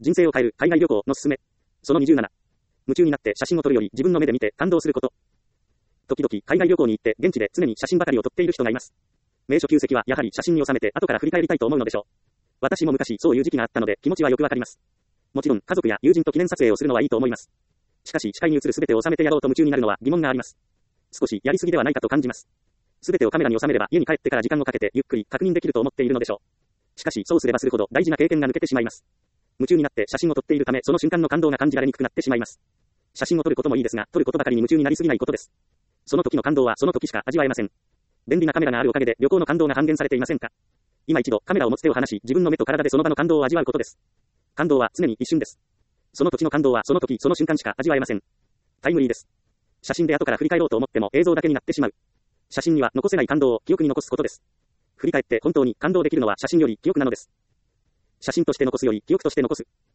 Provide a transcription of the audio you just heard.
人生を変える海外旅行のすすめ。その27。夢中になって写真を撮るより自分の目で見て感動すること。時々海外旅行に行って現地で常に写真ばかりを撮っている人がいます。名所旧跡はやはり写真に収めて後から振り返りたいと思うのでしょう。私も昔そういう時期があったので気持ちはよくわかります。もちろん家族や友人と記念撮影をするのはいいと思います。しかし視界に映る全てを収めてやろうと夢中になるのは疑問があります。少しやりすぎではないかと感じます。全てをカメラに収めれば家に帰ってから時間をかけてゆっくり確認できると思っているのでしょう。しかしそうすればするほど大事な経験が抜けてしまいます。夢中になって写真を撮っているためその瞬間の感動が感じられにくくなってしまいます。写真を撮ることもいいですが、撮ることばかりに夢中になりすぎないことです。その時の感動はその時しか味わえません。便利なカメラがあるおかげで旅行の感動が半減されていませんか？今一度カメラを持つ手を離し、自分の目と体でその場の感動を味わうことです。感動は常に一瞬です。その時の感動はその時その瞬間しか味わえません。タイムリーです。写真で後から振り返ろうと思っても映像だけになってしまう。写真には残せない感動を記憶に残すことです。振り返って本当に感動できるのは写真より記憶なのです。写真として残すより記憶として残す。